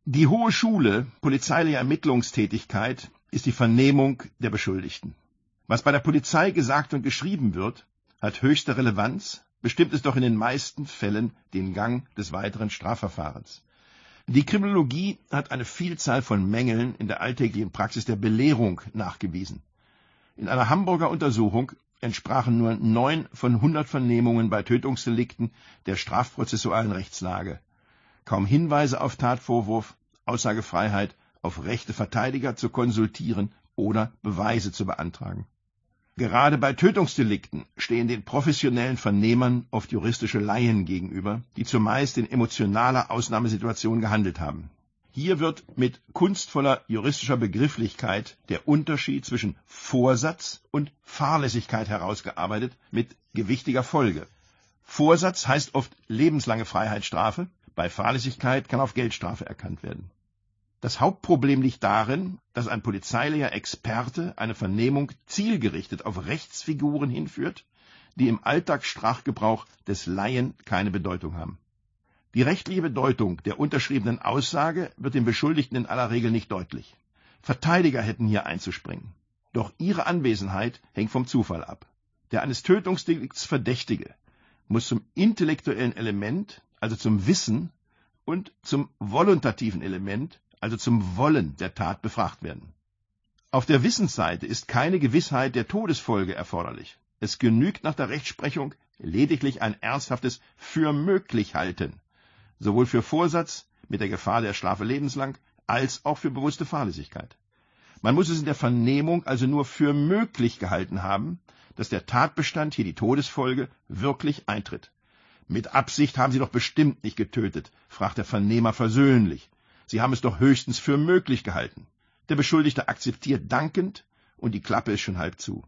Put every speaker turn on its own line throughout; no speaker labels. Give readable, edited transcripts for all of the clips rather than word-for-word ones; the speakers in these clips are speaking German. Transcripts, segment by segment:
Die Hohe Schule polizeilicher Ermittlungstätigkeit ist die Vernehmung der Beschuldigten. Was bei der Polizei gesagt und geschrieben wird, hat höchste Relevanz, bestimmt es doch in den meisten Fällen den Gang des weiteren Strafverfahrens. Die Kriminologie hat eine Vielzahl von Mängeln in der alltäglichen Praxis der Belehrung nachgewiesen. In einer Hamburger Untersuchung entsprachen nur 9 von 100 Vernehmungen bei Tötungsdelikten der strafprozessualen Rechtslage. Kaum Hinweise auf Tatvorwurf, Aussagefreiheit, auf Rechte Verteidiger zu konsultieren oder Beweise zu beantragen. Gerade bei Tötungsdelikten stehen den professionellen Vernehmern oft juristische Laien gegenüber, die zumeist in emotionaler Ausnahmesituation gehandelt haben. Hier wird mit kunstvoller juristischer Begrifflichkeit der Unterschied zwischen Vorsatz und Fahrlässigkeit herausgearbeitet, mit gewichtiger Folge. Vorsatz heißt oft lebenslange Freiheitsstrafe, bei Fahrlässigkeit kann auf Geldstrafe erkannt werden. Das Hauptproblem liegt darin, dass ein polizeilicher Experte eine Vernehmung zielgerichtet auf Rechtsfiguren hinführt, die im Alltagssprachgebrauch des Laien keine Bedeutung haben. Die rechtliche Bedeutung der unterschriebenen Aussage wird dem Beschuldigten in aller Regel nicht deutlich. Verteidiger hätten hier einzuspringen. Doch ihre Anwesenheit hängt vom Zufall ab. Der eines Tötungsdelikts Verdächtige muss zum intellektuellen Element, also zum Wissen, und zum voluntativen Element, also zum Wollen der Tat, befragt werden. Auf der Wissensseite ist keine Gewissheit der Todesfolge erforderlich. Es genügt nach der Rechtsprechung lediglich ein ernsthaftes Für-möglich-Halten, sowohl für Vorsatz mit der Gefahr der Strafe lebenslang, als auch für bewusste Fahrlässigkeit. Man muss es in der Vernehmung also nur für möglich gehalten haben, dass der Tatbestand, hier die Todesfolge, wirklich eintritt. »Mit Absicht haben Sie doch bestimmt nicht getötet«, fragt der Vernehmer versöhnlich. »Sie haben es doch höchstens für möglich gehalten.« Der Beschuldigte akzeptiert dankend und die Klappe ist schon halb zu.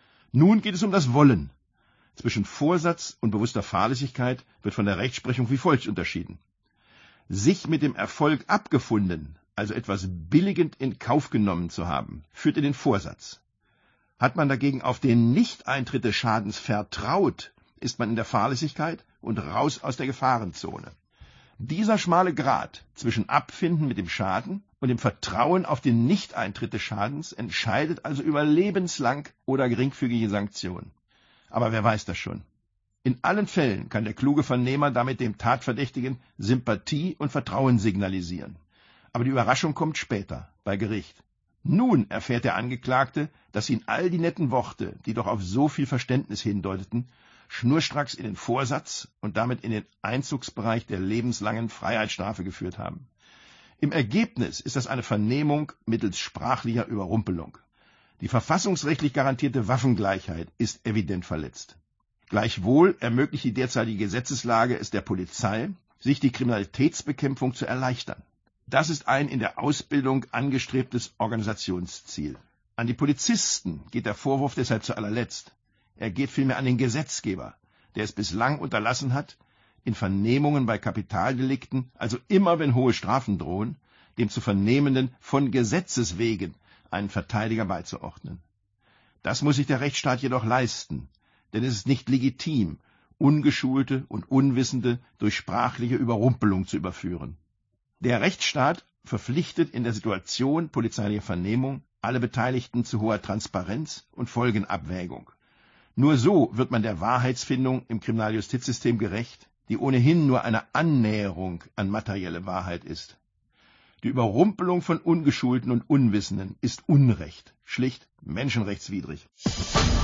Nun geht es um das Wollen. Zwischen Vorsatz und bewusster Fahrlässigkeit wird von der Rechtsprechung wie folgt unterschieden. Sich mit dem Erfolg abgefunden, also etwas billigend in Kauf genommen zu haben, führt in den Vorsatz. Hat man dagegen auf den Nichteintritt des Schadens vertraut, ist man in der Fahrlässigkeit und raus aus der Gefahrenzone. Dieser schmale Grat zwischen Abfinden mit dem Schaden und dem Vertrauen auf den Nichteintritt des Schadens entscheidet also über lebenslang oder geringfügige Sanktionen. Aber wer weiß das schon? In allen Fällen kann der kluge Vernehmer damit dem Tatverdächtigen Sympathie und Vertrauen signalisieren. Aber die Überraschung kommt später, bei Gericht. Nun erfährt der Angeklagte, dass ihn all die netten Worte, die doch auf so viel Verständnis hindeuteten, schnurstracks in den Vorsatz und damit in den Einzugsbereich der lebenslangen Freiheitsstrafe geführt haben. Im Ergebnis ist das eine Vernehmung mittels sprachlicher Überrumpelung. Die verfassungsrechtlich garantierte Waffengleichheit ist evident verletzt. Gleichwohl ermöglicht die derzeitige Gesetzeslage es der Polizei, sich die Kriminalitätsbekämpfung zu erleichtern. Das ist ein in der Ausbildung angestrebtes Organisationsziel. An die Polizisten geht der Vorwurf deshalb zu allerletzt. Er geht vielmehr an den Gesetzgeber, der es bislang unterlassen hat, in Vernehmungen bei Kapitaldelikten, also immer wenn hohe Strafen drohen, dem zu Vernehmenden von Gesetzes wegen einen Verteidiger beizuordnen. Das muss sich der Rechtsstaat jedoch leisten, denn es ist nicht legitim, Ungeschulte und Unwissende durch sprachliche Überrumpelung zu überführen. Der Rechtsstaat verpflichtet in der Situation polizeilicher Vernehmung alle Beteiligten zu hoher Transparenz und Folgenabwägung. Nur so wird man der Wahrheitsfindung im Kriminaljustizsystem gerecht, die ohnehin nur eine Annäherung an materielle Wahrheit ist. Die Überrumpelung von Ungeschulten und Unwissenden ist Unrecht, schlicht menschenrechtswidrig.